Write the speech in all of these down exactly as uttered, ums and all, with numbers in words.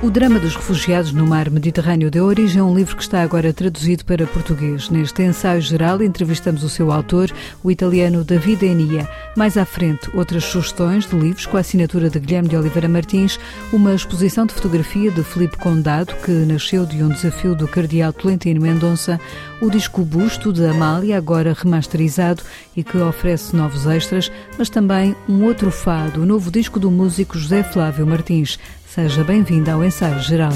O drama dos refugiados no mar Mediterrâneo deu origem a um livro que está agora traduzido para português. Neste ensaio geral entrevistamos o seu autor, o italiano Davide Enia. Mais à frente, outras sugestões de livros com a assinatura de Guilherme de Oliveira Martins, uma exposição de fotografia de Filipe Condado, que nasceu de um desafio do cardeal Tolentino Mendonça, o disco Busto de Amália, agora remasterizado e que oferece novos extras, mas também um outro fado, o novo disco do músico José Flávio Martins. Seja bem-vindo ao Ensaio Geral.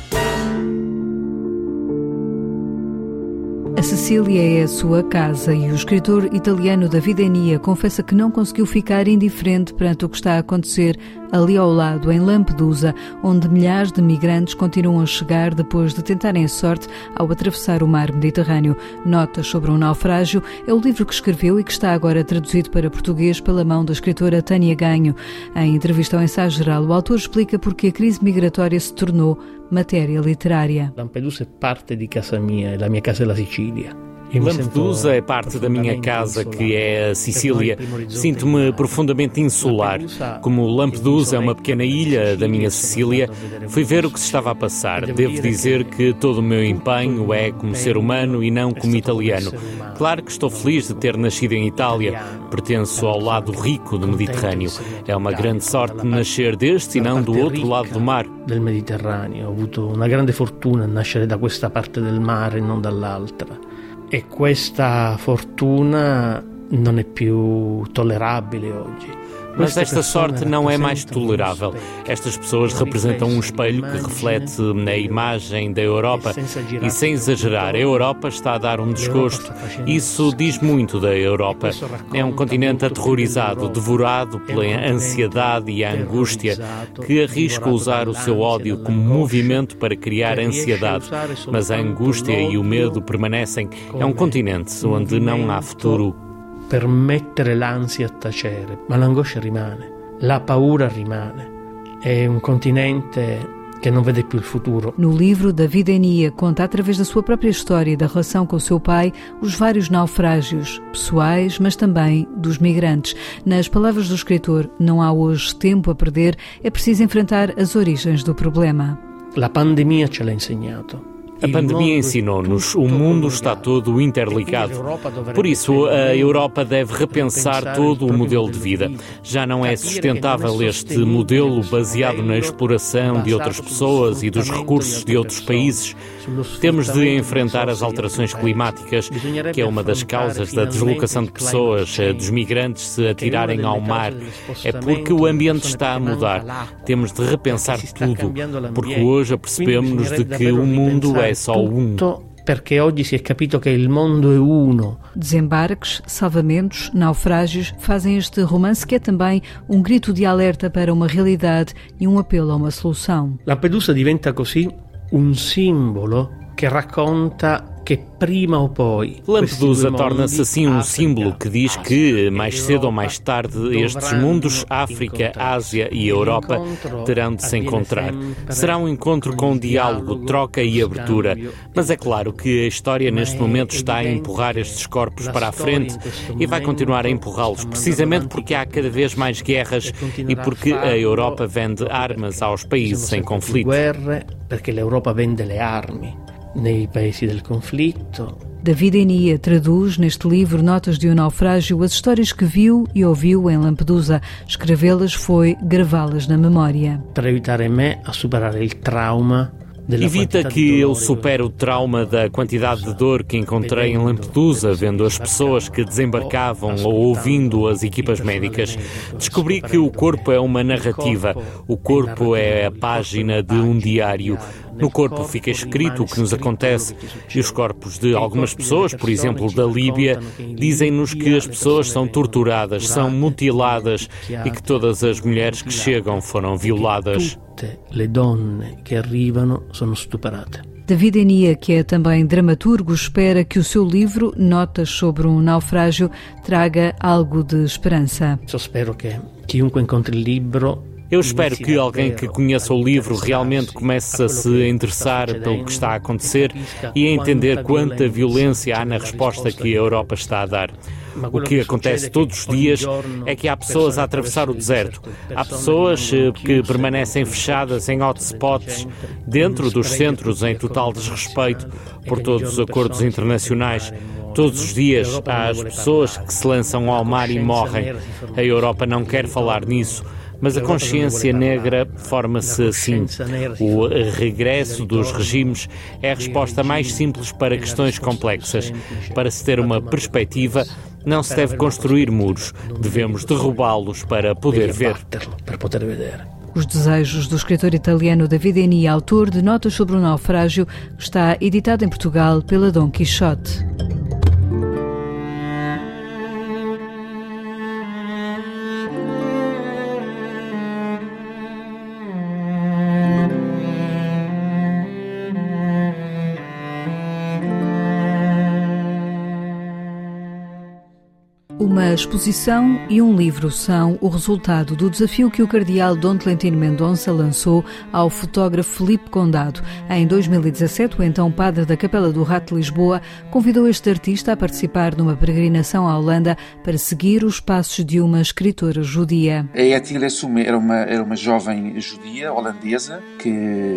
A Sicília é a sua casa e o escritor italiano Davide Enia confessa que não conseguiu ficar indiferente perante o que está a acontecer ali ao lado, em Lampedusa, onde milhares de migrantes continuam a chegar depois de tentarem a sorte ao atravessar o mar Mediterrâneo. Notas sobre um naufrágio é o livro que escreveu e que está agora traduzido para português pela mão da escritora Tânia Ganho. Em entrevista ao Ensaio Geral, o autor explica porque a crise migratória se tornou matéria literária. Lampedusa é parte de casa minha, a minha casa é a Sicília. Lampedusa é parte da minha casa, que é a Sicília. Sinto-me profundamente insular. Como Lampedusa é uma pequena ilha da minha Sicília, fui ver o que se estava a passar. Devo dizer que todo o meu empenho é como ser humano e não como italiano. Claro que estou feliz de ter nascido em Itália. Pertenço ao lado rico do Mediterrâneo. É uma grande sorte nascer deste e não do outro lado do mar. Del Mediterraneo. Ho avuto una grande fortuna nascere da questa parte del mare e non dall'altra. E questa fortuna non è più tollerabile oggi. Mas esta sorte não é mais tolerável. Estas pessoas representam um espelho que reflete a imagem da Europa. E sem exagerar, a Europa está a dar um desgosto. Isso diz muito da Europa. É um continente aterrorizado, devorado pela ansiedade e a angústia, que arrisca usar o seu ódio como movimento para criar ansiedade. Mas a angústia e o medo permanecem. É um continente onde não há futuro. Per mettere l'ansia a tacere, ma l'angoscia rimane, la paura rimane. È un continente que não vê più il futuro. No livro, Davide Enia conta através da sua própria história e da relação com o seu pai os vários naufrágios, pessoais, mas também dos migrantes. Nas palavras do escritor, não há hoje tempo a perder, é preciso enfrentar as origens do problema. La pandemia ce l'ha insegnato. A pandemia ensinou-nos, o mundo está todo interligado. Por isso, a Europa deve repensar todo o modelo de vida. Já não é sustentável este modelo baseado na exploração de outras pessoas e dos recursos de outros países. Temos de enfrentar as alterações climáticas, que é uma das causas da deslocação de pessoas, dos migrantes se atirarem ao mar. É porque o ambiente está a mudar. Temos de repensar tudo, porque hoje apercebemos-nos de que o mundo é só um. Perché oggi si è capito che il mondo è uno. Desembarques, salvamentos, naufrágios fazem este romance que é também um grito de alerta para uma realidade e um apelo a uma solução. Lampedusa diventa così un simbolo che racconta que prima ou poi Lampedusa torna-se assim um símbolo que diz que, mais cedo ou mais tarde, estes mundos, África, Ásia e Europa, terão de se encontrar. Será um encontro com diálogo, troca e abertura. Mas é claro que a história neste momento está a empurrar estes corpos para a frente e vai continuar a empurrá-los, precisamente porque há cada vez mais guerras e porque a Europa vende armas aos países em conflito. Porque a Europa vende le armi nei paesi del conflitto. Davide Enia traduz neste livro Notas de um Naufrágio as histórias que viu e ouviu em Lampedusa. Escrevê-las foi gravá-las na memória. Para aiutare me a superare il trauma. Evita que eu supere o trauma da quantidade de dor que encontrei em Lampedusa, vendo as pessoas que desembarcavam ou ouvindo as equipas médicas. Descobri que o corpo é uma narrativa, o corpo é a página de um diário. No corpo fica escrito o que nos acontece e os corpos de algumas pessoas, por exemplo, da Líbia, dizem-nos que as pessoas são torturadas, são mutiladas e que todas as mulheres que chegam foram violadas. Le donne que arrivano sono stuprate. Davide Enia, que é também dramaturgo, espera que o seu livro, Notas sobre um Naufrágio, traga algo de esperança. Eu espero que chiunque incontri il libro Eu espero que alguém que conheça o livro realmente comece a se interessar pelo que está a acontecer e a entender quanta violência há na resposta que a Europa está a dar. O que acontece todos os dias é que há pessoas a atravessar o deserto. Há pessoas que permanecem fechadas em hotspots dentro dos centros em total desrespeito por todos os acordos internacionais. Todos os dias há as pessoas que se lançam ao mar e morrem. A Europa não quer falar nisso. Mas a consciência negra forma-se assim. O regresso dos regimes é a resposta mais simples para questões complexas. Para se ter uma perspectiva, não se deve construir muros. Devemos derrubá-los para poder ver. Os desejos do escritor italiano Davide Eni, autor de Notas sobre o Naufrágio, está editado em Portugal pela Dom Quixote. Uma exposição e um livro são o resultado do desafio que o cardeal Dom Tolentino Mendonça lançou ao fotógrafo Filipe Condado. Em dois mil e dezassete, o então padre da Capela do Rato de Lisboa convidou este artista a participar numa peregrinação à Holanda para seguir os passos de uma escritora judia. A Etiele Soum era uma, era uma jovem judia holandesa que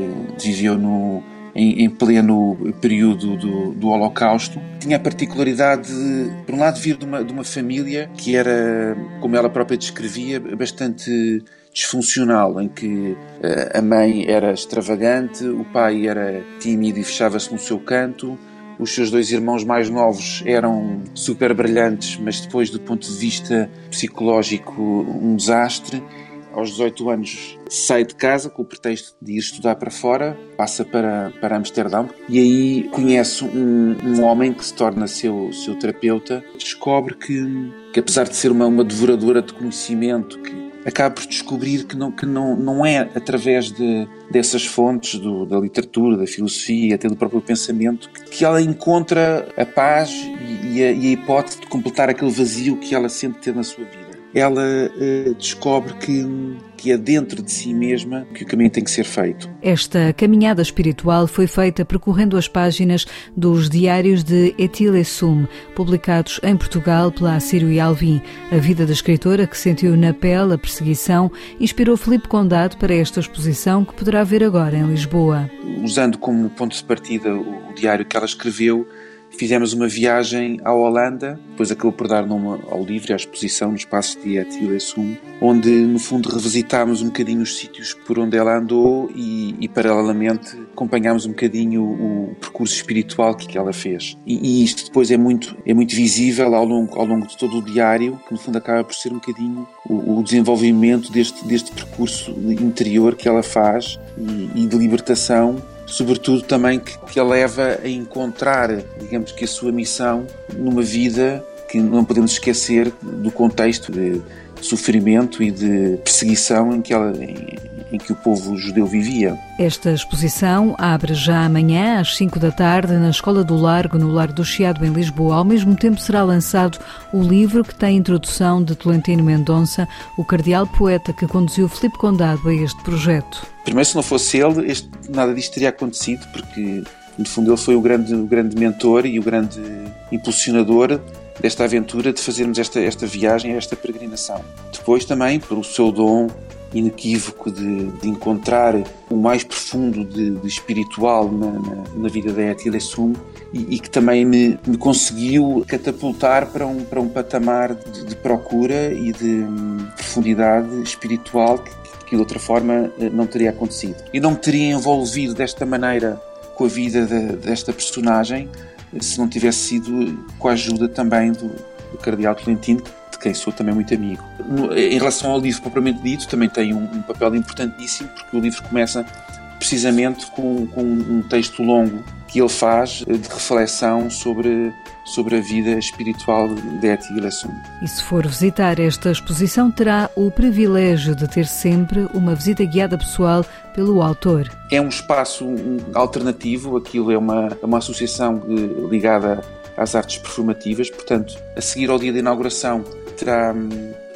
viveu no... Em, em pleno período do, do Holocausto. Tinha a particularidade de, por um lado, vir de uma, de uma família que era, como ela própria descrevia, bastante disfuncional, em que a mãe era extravagante, o pai era tímido e fechava-se no seu canto, os seus dois irmãos mais novos eram super brilhantes, mas depois, do ponto de vista psicológico, um desastre. Aos dezoito anos sai de casa com o pretexto de ir estudar para fora, passa para, para Amsterdão e aí conhece um, um homem que se torna seu, seu terapeuta. Descobre que, que apesar de ser uma, uma devoradora de conhecimento, que acaba por descobrir que não, que não, não é através de, dessas fontes do, da literatura, da filosofia, até do próprio pensamento, que, que ela encontra a paz e, e, a, e a hipótese de completar aquele vazio que ela sente ter na sua vida. Ela uh, descobre que, que é dentro de si mesma que o caminho tem que ser feito. Esta caminhada espiritual foi feita percorrendo as páginas dos diários de Etiele Soum, publicados em Portugal pela Assírio e Alvim. A vida da escritora, que sentiu na pele a perseguição, inspirou Filipe Condado para esta exposição que poderá ver agora em Lisboa. Usando como ponto de partida o diário que ela escreveu, fizemos uma viagem à Holanda, depois acabou por dar nome ao livro e à exposição no espaço de Etiele Soum, onde no fundo revisitámos um bocadinho os sítios por onde ela andou e, e paralelamente acompanhámos um bocadinho o, o percurso espiritual que, que ela fez. E, e isto depois é muito, é muito visível ao longo, ao longo de todo o diário, que no fundo acaba por ser um bocadinho o, o desenvolvimento deste, deste percurso interior que ela faz e, e de libertação, sobretudo também que, que a leva a encontrar, digamos que a sua missão numa vida que não podemos esquecer do contexto de sofrimento e de perseguição em que, ela, em, em que o povo judeu vivia. Esta exposição abre já amanhã às cinco da tarde na Escola do Largo, no Largo do Chiado, em Lisboa. Ao mesmo tempo será lançado o livro que tem a introdução de Tolentino Mendonça, o cardeal poeta que conduziu Filipe Condado a este projeto. Primeiro, se não fosse ele, este, nada disto teria acontecido, porque no fundo ele foi o grande, o grande mentor e o grande impulsionador desta aventura de fazermos esta, esta viagem, esta peregrinação. Depois também, pelo seu dom inequívoco de, de encontrar o mais profundo de, de espiritual na, na, na vida da Etiele Soum e, e que também me, me conseguiu catapultar para um, para um patamar de, de procura e de um, profundidade espiritual que, que de outra forma não teria acontecido. E não me teria envolvido desta maneira com a vida de, desta personagem se não tivesse sido com a ajuda também do, do cardeal Tolentino, de quem sou também muito amigo. No, em relação ao livro propriamente dito, também tem um, um papel importantíssimo, porque o livro começa precisamente com, com um texto longo que ele faz de reflexão sobre, sobre a vida espiritual de Etiele Soum. E se for visitar esta exposição, terá o privilégio de ter sempre uma visita guiada pessoal pelo autor. É um espaço alternativo, aquilo é uma, uma associação ligada às artes performativas, portanto, a seguir ao dia da inauguração terá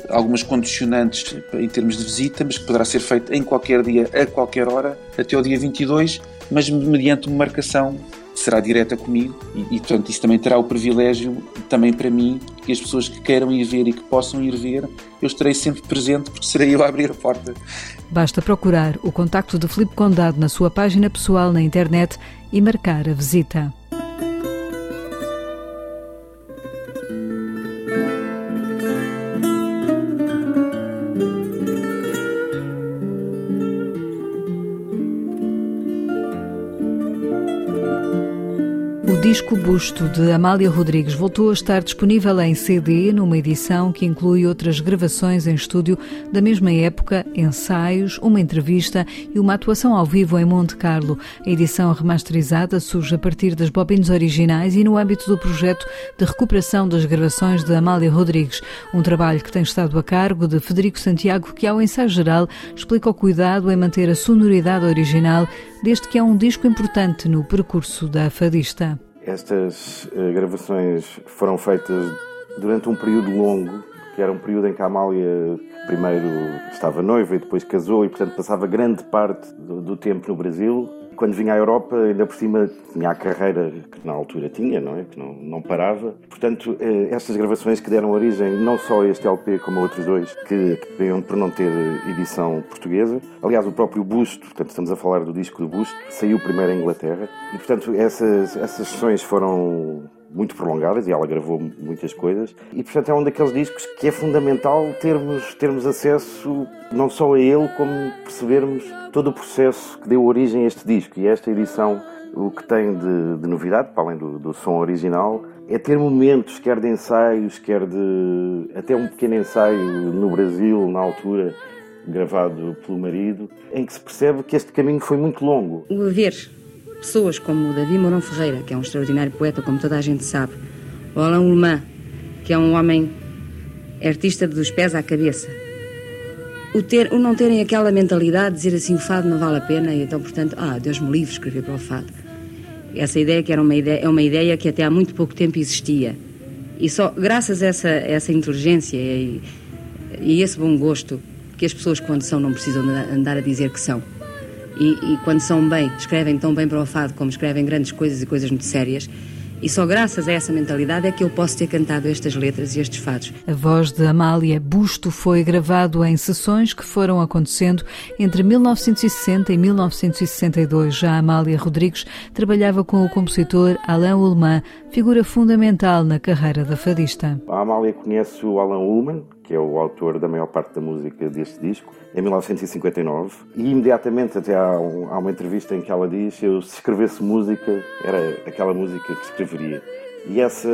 algumas condicionantes em termos de visita, mas que poderá ser feito em qualquer dia, a qualquer hora, até ao dia vinte e dois, mas mediante uma marcação será direta comigo e, e, portanto, isso também terá o privilégio, também para mim, que as pessoas que queiram ir ver e que possam ir ver, eu estarei sempre presente, porque serei eu a abrir a porta. Basta procurar o contacto de Filipe Condado na sua página pessoal na internet e marcar a visita. O disco Busto, de Amália Rodrigues, voltou a estar disponível em C D, numa edição que inclui outras gravações em estúdio da mesma época, ensaios, uma entrevista e uma atuação ao vivo em Monte Carlo. A edição remasterizada surge a partir das bobinas originais e no âmbito do projeto de recuperação das gravações de Amália Rodrigues, um trabalho que tem estado a cargo de Federico Santiago, que ao ensaio geral explica o cuidado em manter a sonoridade original, desde que é um disco importante no percurso da fadista. Estas uh, gravações foram feitas durante um período longo, que era um período em que a Amália primeiro estava noiva e depois casou e, portanto, passava grande parte do, do tempo no Brasil. Quando vinha à Europa, ainda por cima, tinha a carreira que na altura tinha, não é? Que não, não parava. Portanto, eh, estas gravações que deram origem não só a este L P como a outros dois, que veio por não ter edição portuguesa. Aliás, o próprio Busto, portanto, estamos a falar do disco do Busto, saiu primeiro em Inglaterra. E, portanto, essas, essas sessões foram muito prolongadas e ela gravou muitas coisas e, portanto, é um daqueles discos que é fundamental termos, termos acesso não só a ele, como percebermos todo o processo que deu origem a este disco. E esta edição, o que tem de, de novidade, para além do, do som original, é ter momentos, quer de ensaios, quer de até um pequeno ensaio no Brasil, na altura, gravado pelo marido, em que se percebe que este caminho foi muito longo. O haver pessoas como o Davi Mourão Ferreira, que é um extraordinário poeta, como toda a gente sabe, o Alain Ullmann, que é um homem artista dos pés à cabeça, o, ter, o não terem aquela mentalidade de dizer assim, o fado não vale a pena, e então, portanto, ah, Deus me livre escrever para o fado. Essa ideia que era uma ideia, é uma ideia que até há muito pouco tempo existia. E só graças a essa, essa inteligência e, e esse bom gosto, que as pessoas, quando são, não precisam andar a dizer que são. E, e quando são bem, escrevem tão bem para o fado como escrevem grandes coisas e coisas muito sérias. E só graças a essa mentalidade é que eu posso ter cantado estas letras e estes fados. A voz de Amália Busto foi gravado em sessões que foram acontecendo entre mil novecentos e sessenta e mil novecentos e sessenta e dois. Já Amália Rodrigues trabalhava com o compositor Alain Ullmann, figura fundamental na carreira da fadista. A Amália conhece o Alain Ullmann, que é o autor da maior parte da música deste disco, em mil novecentos e cinquenta e nove. E imediatamente, até há, um, há uma entrevista em que ela diz: eu, se escrevesse música, era aquela música que escreveria. E essa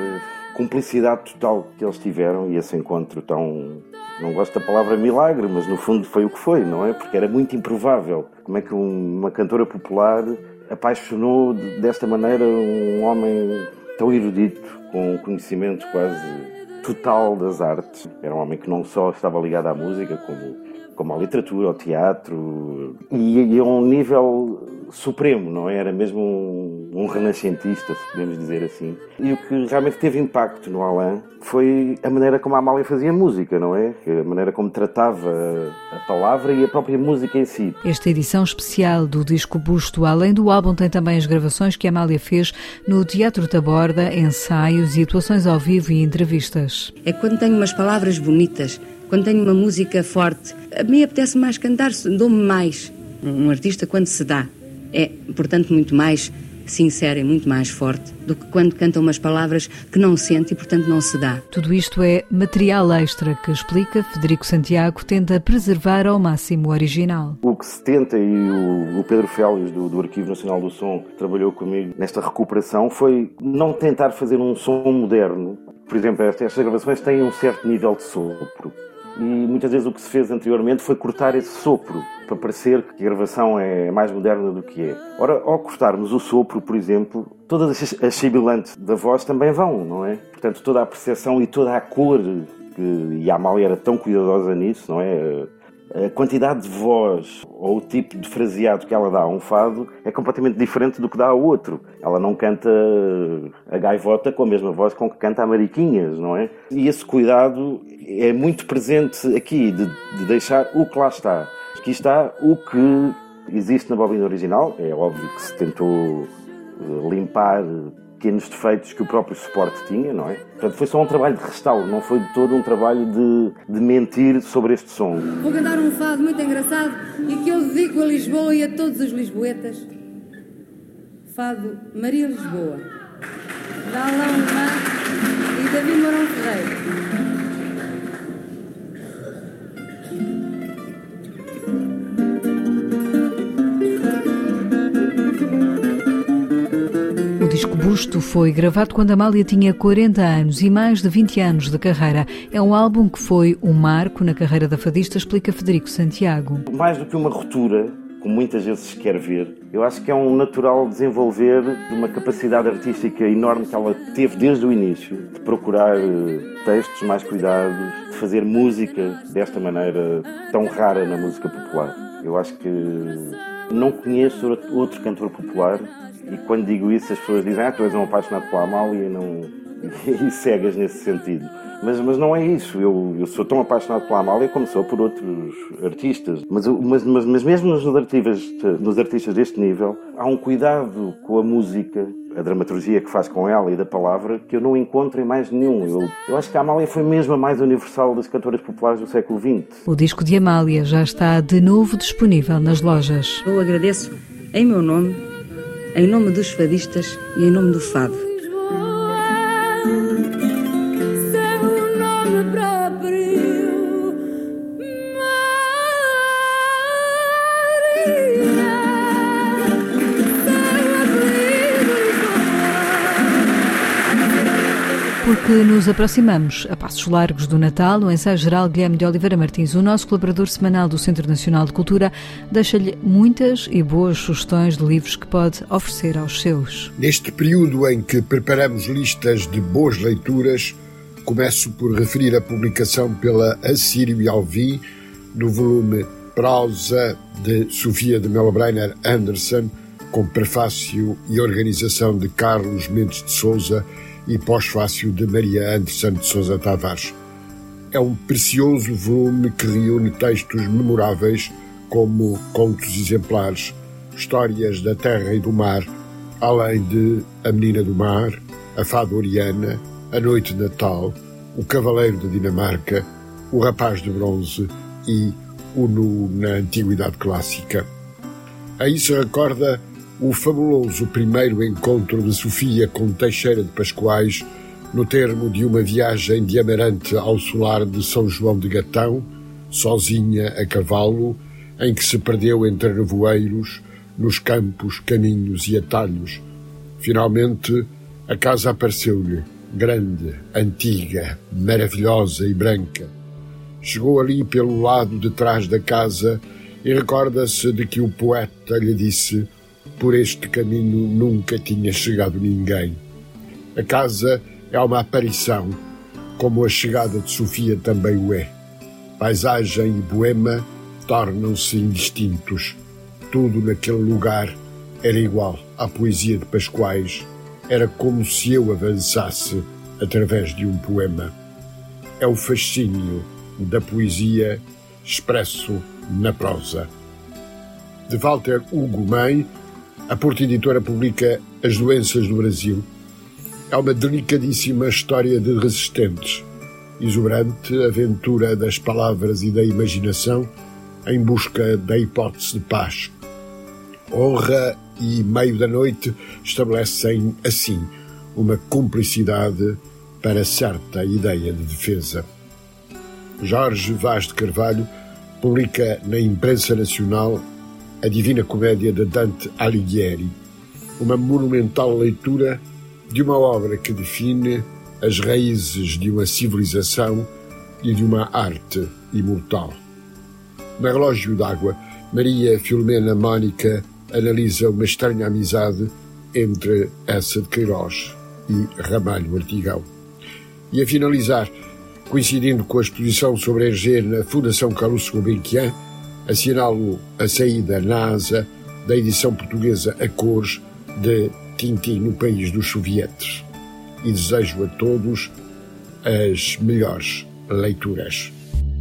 cumplicidade total que eles tiveram, e esse encontro tão... não gosto da palavra milagre, mas no fundo foi o que foi, não é? Porque era muito improvável. Como é que uma cantora popular apaixonou desta maneira um homem tão erudito, com um conhecimento quase total das artes. Era um homem que não só estava ligado à música, como, como à literatura, ao teatro, e, e a um nível supremo, não é? Era mesmo um, um renascentista, se podemos dizer assim. E o que realmente teve impacto no Alain foi a maneira como a Amália fazia música, não é? A maneira como tratava a palavra e a própria música em si. Esta edição especial do disco Busto, além do álbum, tem também as gravações que a Amália fez no Teatro Taborda, ensaios e atuações ao vivo e entrevistas. É quando tenho umas palavras bonitas, quando tenho uma música forte, a mim apetece mais cantar, dou-me mais. Um artista, quando se dá, é, portanto, muito mais sincero e muito mais forte do que quando canta umas palavras que não sente e, portanto, não se dá. Tudo isto é material extra que, explica Federico Santiago, tenta preservar ao máximo o original. O que se tenta, e o, o Pedro Félix, do, do Arquivo Nacional do Som, trabalhou comigo nesta recuperação, foi não tentar fazer um som moderno. Por exemplo, estas gravações têm um certo nível de sopro. E muitas vezes o que se fez anteriormente foi cortar esse sopro, para parecer que a gravação é mais moderna do que é. Ora, ao cortarmos o sopro, por exemplo, todas as sibilantes da voz também vão, não é? Portanto, toda a percepção e toda a cor, que, e a Amália era tão cuidadosa nisso, não é? A quantidade de voz ou o tipo de fraseado que ela dá a um fado é completamente diferente do que dá ao outro. Ela não canta a gaivota com a mesma voz com que canta a Mariquinhas, não é? E esse cuidado é muito presente aqui, de, de deixar o que lá está. Aqui está o que existe na bobina original. É óbvio que se tentou limpar pequenos defeitos que o próprio suporte tinha, não é? Portanto, foi só um trabalho de restauro, não foi de todo um trabalho de, de mentir sobre este som. Vou cantar um fado muito engraçado e que eu dedico a Lisboa e a todos os lisboetas. Fado Maria Lisboa, de Alain Lomã e Davi Mourão Ferreira. O disco Busto foi gravado quando Amália tinha quarenta anos e mais de vinte anos de carreira. É um álbum que foi um marco na carreira da fadista, explica Federico Santiago. Mais do que uma ruptura, como muitas vezes se quer ver, eu acho que é um natural desenvolver de uma capacidade artística enorme que ela teve desde o início, de procurar textos mais cuidados, de fazer música desta maneira tão rara na música popular. Eu acho que não conheço outro cantor popular. E quando digo isso, as pessoas dizem ah, tu és um apaixonado pela Amália e, não... e cegas nesse sentido. Mas, mas não é isso. Eu, eu sou tão apaixonado pela Amália como sou por outros artistas. Mas, mas, mas, mas mesmo nos artistas, nos artistas deste nível, há um cuidado com a música, a dramaturgia que faz com ela e da palavra, que eu não encontro em mais nenhum. Eu, eu acho que a Amália foi mesmo a mais universal das cantoras populares do século vinte. O disco de Amália já está de novo disponível nas lojas. Eu agradeço em meu nome, em nome dos fadistas e em nome do fado. Porque nos aproximamos a passos largos do Natal, o ensaio geral Guilherme de Oliveira Martins, o nosso colaborador semanal do Centro Nacional de Cultura, deixa-lhe muitas e boas sugestões de livros que pode oferecer aos seus. Neste período em que preparamos listas de boas leituras, começo por referir a publicação pela Assírio e Alvim do volume Prosa de Sofia de Melbrenner Anderson, com prefácio e organização de Carlos Mendes de Sousa e pós-fácio de Maria Anderson de Sousa Tavares. É um precioso volume que reúne textos memoráveis como contos exemplares, histórias da terra e do mar, além de A Menina do Mar, A Fada Oriana, A Noite de Natal, O Cavaleiro da Dinamarca, O Rapaz de Bronze e O Nu na Antiguidade Clássica. Aí se recorda o fabuloso primeiro encontro de Sofia com Teixeira de Pascoais no termo de uma viagem de Amarante ao solar de São João de Gatão, sozinha a cavalo, em que se perdeu entre nevoeiros, nos campos, caminhos e atalhos. Finalmente, a casa apareceu-lhe, grande, antiga, maravilhosa e branca. Chegou ali pelo lado de trás da casa e recorda-se de que o poeta lhe disse: por este caminho nunca tinha chegado ninguém. A casa é uma aparição, como a chegada de Sofia também o é. Paisagem e boema tornam-se indistintos. Tudo naquele lugar era igual à poesia de Pascoais. Era como se eu avançasse através de um poema. É o fascínio da poesia expresso na prosa. De Walter Hugo Mãe, a Porta Editora publica As Doenças do Brasil. É uma delicadíssima história de resistentes, exuberante aventura das palavras e da imaginação em busca da hipótese de paz. Honra e Meio da Noite estabelecem, assim, uma cumplicidade para certa ideia de defesa. Jorge Vaz de Carvalho publica na imprensa nacional A Divina Comédia de Dante Alighieri, uma monumental leitura de uma obra que define as raízes de uma civilização e de uma arte imortal. No Relógio d'Água, Maria Filomena Mónica analisa uma estranha amizade entre Essa de Queiroz e Ramalho Artigão. E a finalizar, coincidindo com a exposição sobre Hergé na Fundação Calouste Gulbenkian, assinalo a saída na Asa da edição portuguesa a cores de Tintin no País dos Sovietes e desejo a todos as melhores leituras.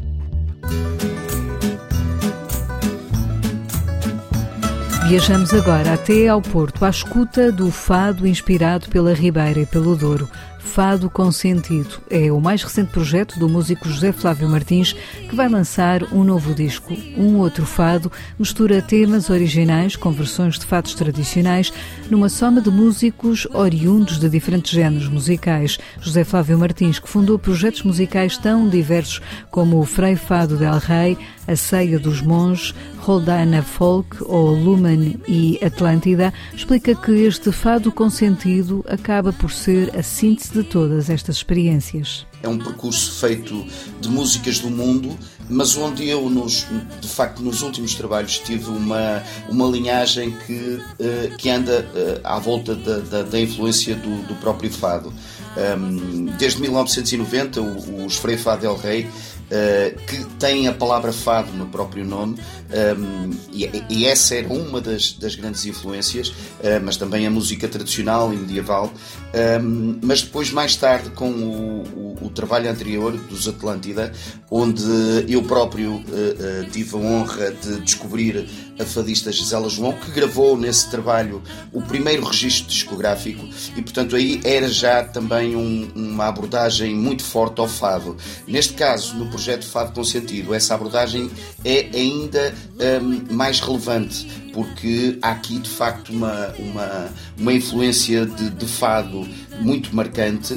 Viajamos agora até ao Porto, à escuta do fado inspirado pela Ribeira e pelo Douro. Fado com Sentido é o mais recente projeto do músico José Flávio Martins, que vai lançar um novo disco. Um outro fado mistura temas originais com versões de fados tradicionais numa soma de músicos oriundos de diferentes géneros musicais. José Flávio Martins, que fundou projetos musicais tão diversos como o Frei Fado del Rei, a Ceia dos Monges, Roldana Folk ou Lumen e Atlântida, explica que este fado com sentido acaba por ser a síntese de todas estas experiências. É um percurso feito de músicas do mundo, mas onde eu, nos, de facto, nos últimos trabalhos tive uma, uma linhagem que, uh, que anda uh, à volta da, da, da influência do, do próprio fado. Um, desde mil novecentos e noventa, o, os Frei Fado del Rei, uh, que tem a palavra fado no próprio nome, um, e, e essa era uma das, das grandes influências, uh, mas também a música tradicional e medieval. Um, mas depois, mais tarde, com o, o, o trabalho anterior dos Atlântida, onde eu próprio uh, uh, tive a honra de descobrir a fadista Gisela João, que gravou nesse trabalho o primeiro registro discográfico, e portanto aí era já também um, uma abordagem muito forte ao fado. Neste caso, no projeto Fado com Sentido, essa abordagem é ainda um, mais relevante, porque há aqui de facto uma, uma, uma influência de, de fado muito marcante,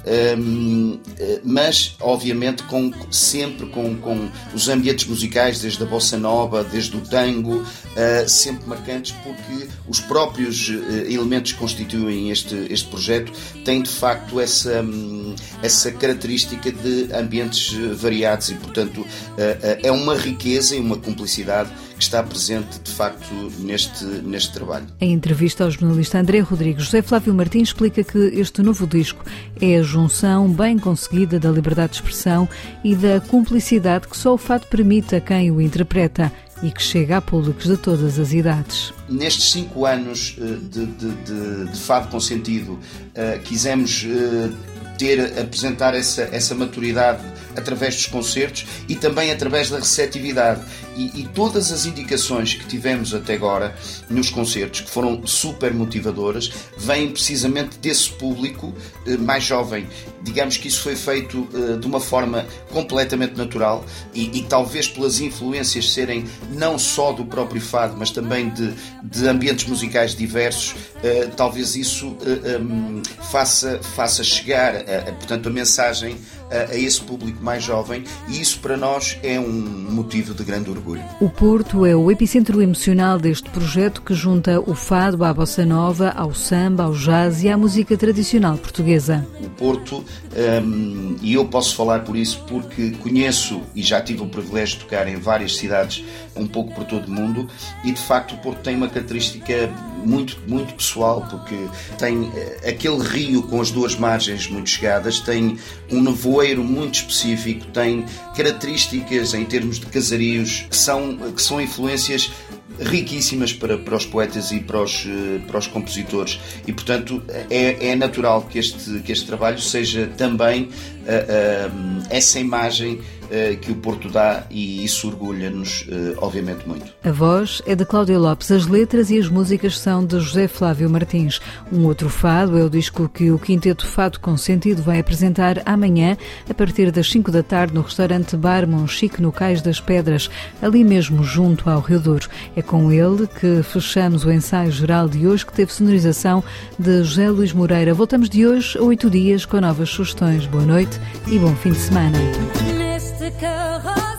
um, mas obviamente com, sempre com, com os ambientes musicais, desde a bossa nova, desde o tango, uh, sempre marcantes, porque os próprios uh, elementos que constituem este, este projeto têm de facto essa, um, essa característica de ambientes variados e portanto uh, uh, é uma riqueza e uma cumplicidade que está presente de facto neste, neste trabalho. Em entrevista ao jornalista André Rodrigues, José Flávio Martins explica que este novo disco é a junção bem conseguida da liberdade de expressão e da cumplicidade que só o fado permite a quem o interpreta e que chega a públicos de todas as idades. Nestes cinco anos de, de, de, de Fado com Sentido, uh, quisemos uh, ter, apresentar essa, essa maturidade através dos concertos e também através da receptividade. E, e todas as indicações que tivemos até agora nos concertos, que foram super motivadoras, vêm precisamente desse público eh, mais jovem. Digamos que isso foi feito eh, de uma forma completamente natural e, e talvez pelas influências serem não só do próprio fado, mas também de, de ambientes musicais diversos, eh, talvez isso eh, um, faça, faça chegar a, a, portanto, a mensagem a, a esse público mais jovem, e isso para nós é um motivo de grande orgulho. O Porto é o epicentro emocional deste projeto que junta o fado à bossa nova, ao samba, ao jazz e à música tradicional portuguesa. O Porto, um, e eu posso falar por isso porque conheço e já tive o privilégio de tocar em várias cidades um pouco por todo o mundo, e de facto o Porto tem uma característica muito, muito pessoal, porque tem aquele rio com as duas margens muito chegadas, tem um nevoeiro muito específico, tem características em termos de casarios que são, que são influências riquíssimas para, para os poetas e para os, para os compositores, e portanto é, é natural que este, que este trabalho seja também uh, uh, essa imagem uh, que o Porto dá, e isso orgulha-nos uh, obviamente muito. A voz é de Cláudia Lopes, as letras e as músicas são de José Flávio Martins. Um outro fado é o disco que o Quinteto Fado com Sentido vai apresentar amanhã a partir das cinco da tarde no restaurante Bar Monchique, no Cais das Pedras, ali mesmo junto ao Rio Douro. É com ele que fechamos o ensaio geral de hoje, que teve sonorização de José Luís Moreira. Voltamos de hoje a oito dias com novas sugestões. Boa noite e bom fim de semana.